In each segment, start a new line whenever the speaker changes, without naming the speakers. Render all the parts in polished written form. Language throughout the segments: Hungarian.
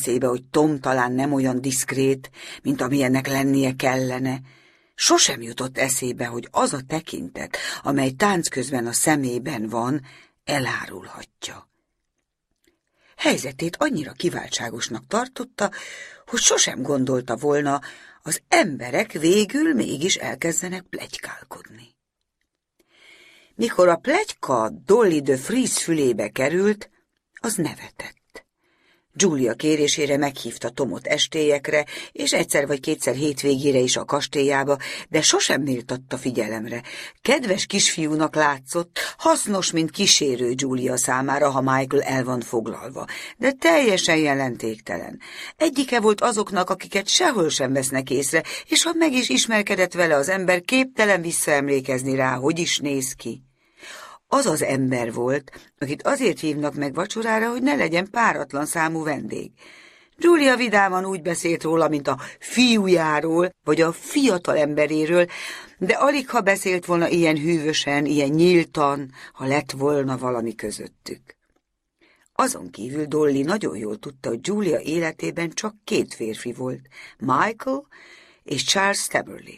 eszébe, hogy Tom talán nem olyan diszkrét, mint amilyennek lennie kellene. Sosem jutott eszébe, hogy az a tekintet, amely tánc közben a szemében van, elárulhatja. Helyzetét annyira kiváltságosnak tartotta, hogy sosem gondolta volna, az emberek végül mégis elkezdenek pletykálkodni. Mikor a pletyka Dolly de Vries fülébe került, az nevetett. Julia kérésére meghívta Tomot estélyekre, és egyszer vagy kétszer hétvégére is a kastélyába, de sosem méltatta figyelemre. Kedves kisfiúnak látszott, hasznos, mint kísérő Julia számára, ha Michael el van foglalva, de teljesen jelentéktelen. Egyike volt azoknak, akiket sehol sem vesznek észre, és ha meg is ismerkedett vele az ember, képtelen visszaemlékezni rá, hogy is néz ki. Az az ember volt, akit azért hívnak meg vacsorára, hogy ne legyen páratlan számú vendég. Julia vidáman úgy beszélt róla, mint a fiújáról, vagy a fiatal emberéről, de aligha beszélt volna ilyen hűvösen, ilyen nyíltan, ha lett volna valami közöttük. Azon kívül Dolly nagyon jól tudta, hogy Julia életében csak két férfi volt, Michael és Charles Taberley.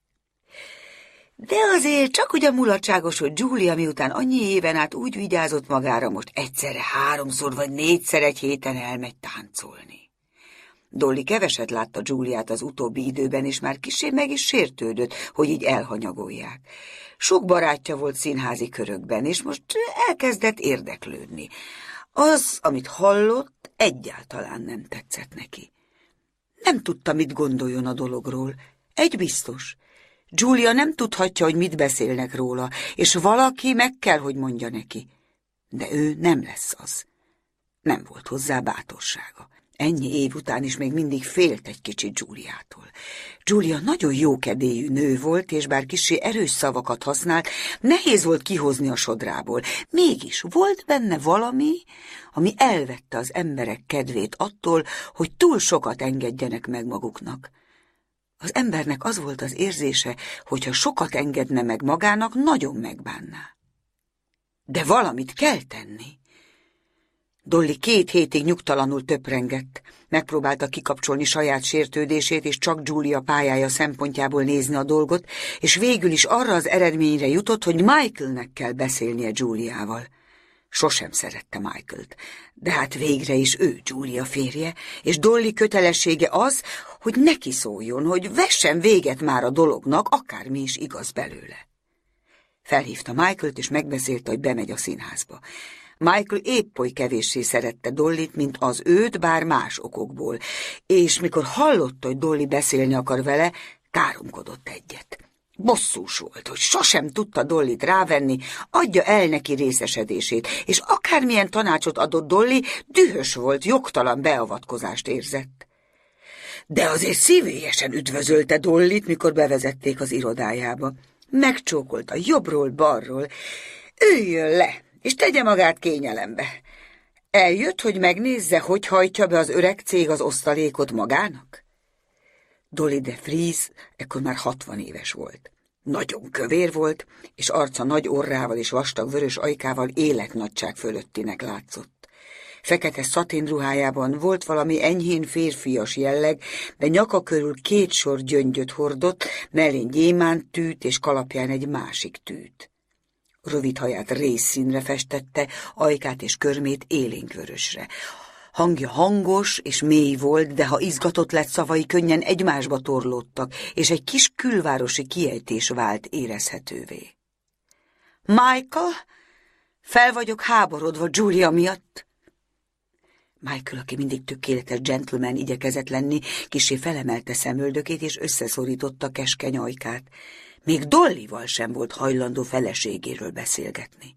De azért csak úgy a mulatságos, hogy Julia miután annyi éven át úgy vigyázott magára, most egyszerre 3-szor vagy 4-szer egy héten elmegy táncolni. Dolly keveset látta Juliát az utóbbi időben, és már kissé meg is sértődött, hogy így elhanyagolják. Sok barátja volt színházi körökben, és most elkezdett érdeklődni. Az, amit hallott, egyáltalán nem tetszett neki. Nem tudta, mit gondoljon a dologról. Egy biztos. Julia nem tudhatja, hogy mit beszélnek róla, és valaki meg kell, hogy mondja neki. De ő nem lesz az. Nem volt hozzá bátorsága. Ennyi év után is még mindig félt egy kicsit Juliától. Julia nagyon jókedélyű nő volt, és bár kissé erős szavakat használt, nehéz volt kihozni a sodrából. Mégis volt benne valami, ami elvette az emberek kedvét attól, hogy túl sokat engedjenek meg maguknak. Az embernek az volt az érzése, hogy ha sokat engedne meg magának, nagyon megbánná. De valamit kell tenni. Dolly 2 hétig nyugtalanul töprengett. Megpróbálta kikapcsolni saját sértődését, és csak Julia pályája szempontjából nézni a dolgot, és végül is arra az eredményre jutott, hogy Michaelnek kell beszélnie Juliával. Sosem szerette Michaelt, de hát végre is ő Julia férje, és Dolly kötelessége az, hogy neki szóljon, hogy vessen véget már a dolognak, akármi is igaz belőle. Felhívta Michaelt, és megbeszélte, hogy bemegy a színházba. Michael épp oly kevéssé szerette Dollyt, mint az őt, bár más okokból, és mikor hallotta, hogy Dolly beszélni akar vele, káromkodott egyet. Bosszús volt, hogy sosem tudta Dollyt rávenni, adja el neki részesedését, és akármilyen tanácsot adott Dolly, dühös volt, jogtalan beavatkozást érzett. De azért szívélyesen üdvözölte Dollyt, mikor bevezették az irodájába. Megcsókolta jobbról-balról. Üljön le, és tegye magát kényelembe. Eljött, hogy megnézze, hogy hajtja be az öreg cég az osztalékot magának? Dolly de Vries ekkor már 60 éves volt. Nagyon kövér volt, és arca nagy orrával és vastag vörös ajkával életnagyság fölöttinek látszott. Fekete szaténruhájában volt valami enyhén férfias jelleg, de nyaka körül 2 sor gyöngyöt hordott, mellén gyémántűt és kalapján egy másik tűt. Rövid haját rézszínre festette, ajkát és körmét élénkvörösre. Hangja hangos és mély volt, de ha izgatott lett, szavai könnyen egymásba torlódtak, és egy kis külvárosi kiejtés vált érezhetővé. Michael, fel vagyok háborodva Julia miatt. Michael, aki mindig tökéletes gentleman igyekezett lenni, kissé felemelte szemöldökét és összeszorította keskeny ajkát. Még Dollyval sem volt hajlandó feleségéről beszélgetni.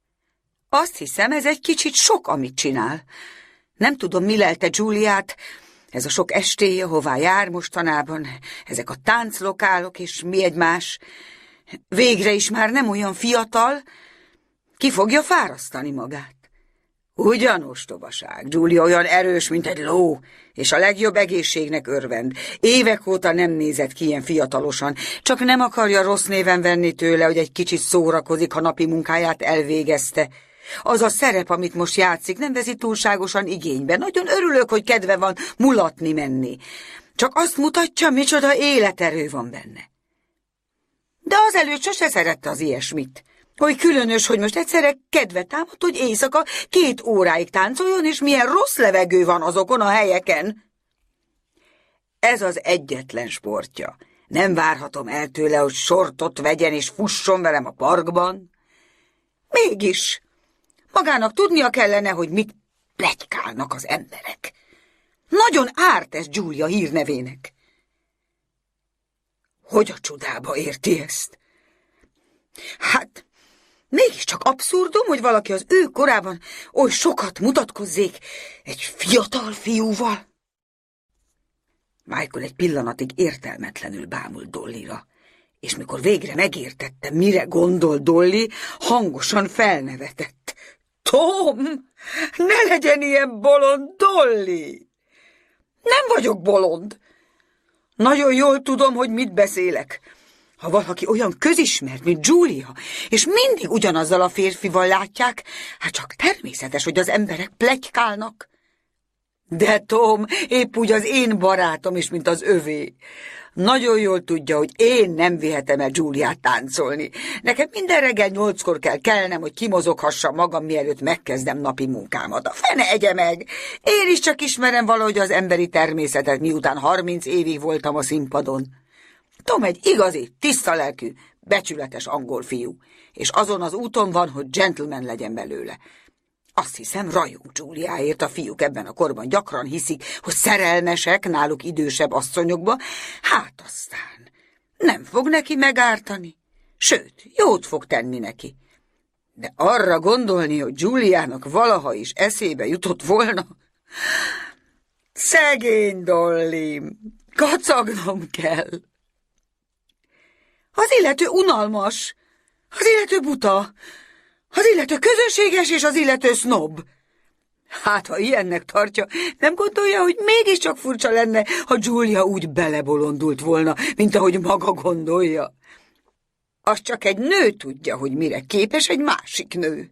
Azt hiszem, ez egy kicsit sok, amit csinál. Nem tudom, mi lelte Juliát, ez a sok estéje, hová jár mostanában, ezek a tánclokálok és mi egymás. Végre is már nem olyan fiatal, ki fogja fárasztani magát. Ugyan ostobaság, Julia olyan erős, mint egy ló, és a legjobb egészségnek örvend. Évek óta nem nézett ki ilyen fiatalosan, csak nem akarja rossz néven venni tőle, hogy egy kicsit szórakozik, ha napi munkáját elvégezte. Az a szerep, amit most játszik, nem veszi túlságosan igénybe. Nagyon örülök, hogy kedve van mulatni menni. Csak azt mutatja, micsoda életerő van benne. De azelőtt sose szerette az ilyesmit. Hogy különös, hogy most egyszerre kedve támad, hogy éjszaka 2 óráig táncoljon, és milyen rossz levegő van azokon a helyeken. Ez az egyetlen sportja. Nem várhatom el tőle, hogy sortot vegyen és fusson velem a parkban. Mégis, magának tudnia kellene, hogy mit pletykálnak az emberek. Nagyon árt ez Julia hírnevének. Hogy a csodába érti ezt? Hát, mégiscsak abszurdum, hogy valaki az ő korában oly sokat mutatkozzék egy fiatal fiúval. Michael egy pillanatig értelmetlenül bámult Dollyra, és mikor végre megértette, mire gondol Dolly, hangosan felnevetett. Tom, ne legyen ilyen bolond, Dolly! Nem vagyok bolond. Nagyon jól tudom, hogy mit beszélek. Ha valaki olyan közismert, mint Julia, és mindig ugyanazzal a férfival látják, hát csak természetes, hogy az emberek pletykálnak. De Tom, épp úgy az én barátom is, mint az övé. Nagyon jól tudja, hogy én nem vihetem el Juliát táncolni. Nekem minden reggel 8-kor kell kelnem, hogy kimozoghassam magam, mielőtt megkezdem napi munkámat. A fene egye meg! Én is csak ismerem valahogy az emberi természetet, miután 30 évig voltam a színpadon. Tom egy igazi, tiszta lelkű, becsületes angol fiú, és azon az úton van, hogy gentleman legyen belőle. Azt hiszem, rajong Juliáért, a fiúk ebben a korban gyakran hiszik, hogy szerelmesek náluk idősebb asszonyokba, hát aztán nem fog neki megártani, sőt, jót fog tenni neki. De arra gondolni, hogy Juliának valaha is eszébe jutott volna, szegény Dollym, kacagnom kell. Az illető unalmas, az illető buta, az illető közönséges, és az illető sznob. Hát, ha ilyennek tartja, nem gondolja, hogy mégiscsak furcsa lenne, ha Julia úgy belebolondult volna, mint ahogy maga gondolja. Az csak egy nő tudja, hogy mire képes egy másik nő.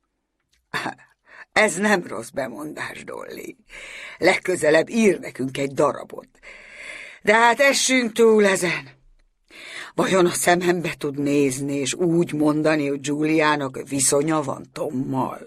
Ez nem rossz bemondás, Dolly. Legközelebb ír nekünk egy darabot. De hát essünk túl ezen. Vajon a szemembe tud nézni, és úgy mondani, hogy Juliának viszonya van Tommal?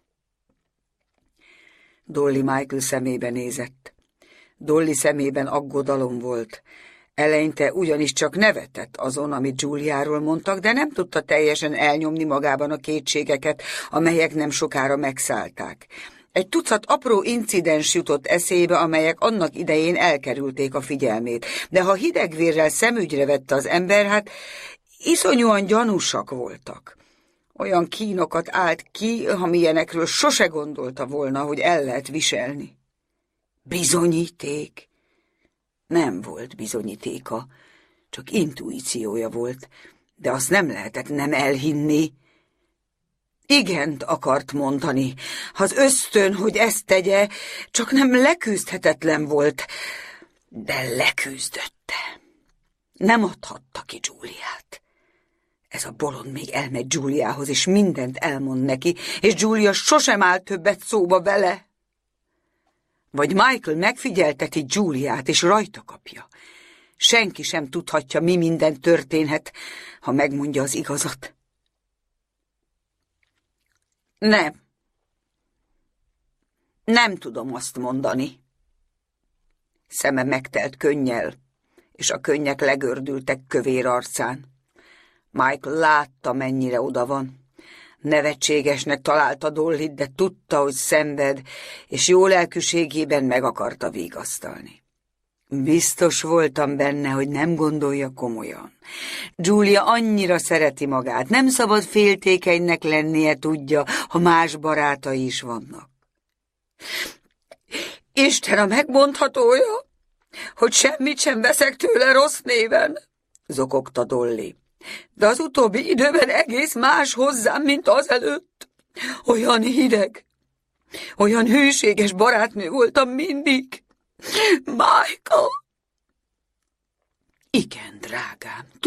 Dolly Michael szemébe nézett. Dolly szemében aggodalom volt. Eleinte ugyanis csak nevetett azon, amit Juliáról mondtak, de nem tudta teljesen elnyomni magában a kétségeket, amelyek nem sokára megszállták. Egy tucat apró incidens jutott eszébe, amelyek annak idején elkerülték a figyelmét, de ha hidegvérrel szemügyre vette az ember, hát iszonyúan gyanúsak voltak. Olyan kínokat állt ki, amilyenekről sose gondolta volna, hogy el lehet viselni. Bizonyíték? Nem volt bizonyítéka, csak intuíciója volt, de azt nem lehetett nem elhinni. Igent akart mondani, az ösztön, hogy ezt tegye, csak nem leküzdhetetlen volt, de leküzdötte. Nem adhatta ki Juliát. Ez a bolond még elmegy Juliához, és mindent elmond neki, és Julia sosem áll többet szóba vele. Vagy Michael megfigyelteti Juliát, és rajta kapja. Senki sem tudhatja, mi minden történhet, ha megmondja az igazat. Nem tudom azt mondani. Szeme megtelt könnyel, és a könnyek legördültek kövér arcán. Michael látta, mennyire oda van. Nevetségesnek találta Dollyt, de tudta, hogy szenved, és jó lelkűségében meg akarta vigasztalni. Biztos voltam benne, hogy nem gondolja komolyan. Julia annyira szereti magát, nem szabad féltékenynek lennie, tudja, ha más barátai is vannak. Isten a megmondhatója, hogy semmit sem veszek tőle rossz néven, zokogta Dolly. De az utóbbi időben egész más hozzám, mint azelőtt. Olyan hideg, olyan hűséges barátnő voltam mindig. Michael! Igen, drágám,